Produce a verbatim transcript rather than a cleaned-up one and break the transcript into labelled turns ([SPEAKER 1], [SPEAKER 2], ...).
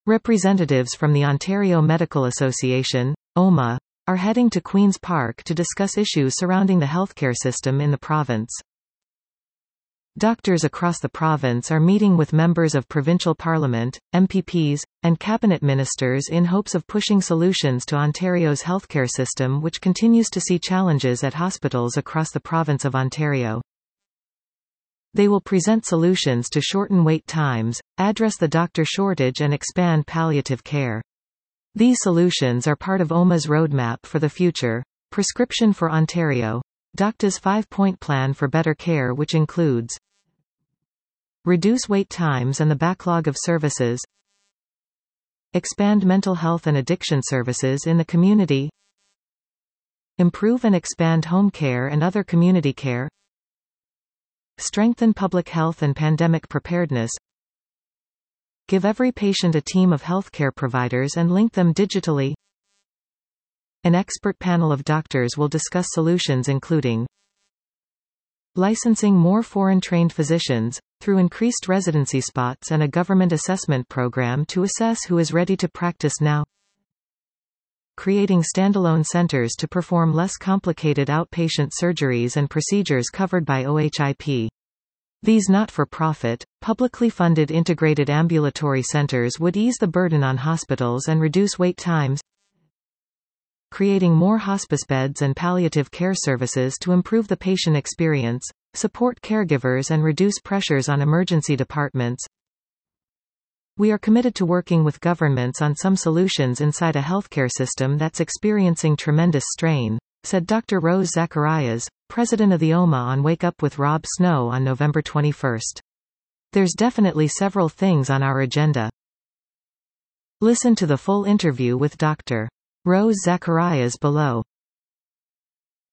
[SPEAKER 1] Representatives from the Ontario Medical Association, O M A, are heading to Queen's Park to discuss issues surrounding the healthcare system in the province. Doctors across the province are meeting with members of provincial parliament, M P Ps, and cabinet ministers in hopes of pushing solutions to Ontario's healthcare system, which continues to see challenges at hospitals across the province of Ontario. They will present solutions to shorten wait times, address the doctor shortage and expand palliative care. These solutions are part of O M A's roadmap for the future, Prescription for Ontario, D O C T's five-point plan for better care, which includes reduce wait times and the backlog of services, expand mental health and addiction services in the community, improve and expand home care and other community care, strengthen public health and pandemic preparedness, give every patient a team of healthcare providers and link them digitally. An expert panel of doctors will discuss solutions including licensing more foreign-trained physicians, through increased residency spots and a government assessment program to assess who is ready to practice now, creating standalone centers to perform less complicated outpatient surgeries and procedures covered by O H I P. These not-for-profit, publicly funded integrated ambulatory centers would ease the burden on hospitals and reduce wait times, creating more hospice beds and palliative care services to improve the patient experience, support caregivers and reduce pressures on emergency departments. We are committed to working with governments on some solutions inside a healthcare system that's experiencing tremendous strain, said Doctor Rose Zacharias, president of the O M A on Wake Up with Rob Snow on November twenty-first. There's definitely several things on our agenda. Listen to the full interview with Doctor Rose Zacharias below.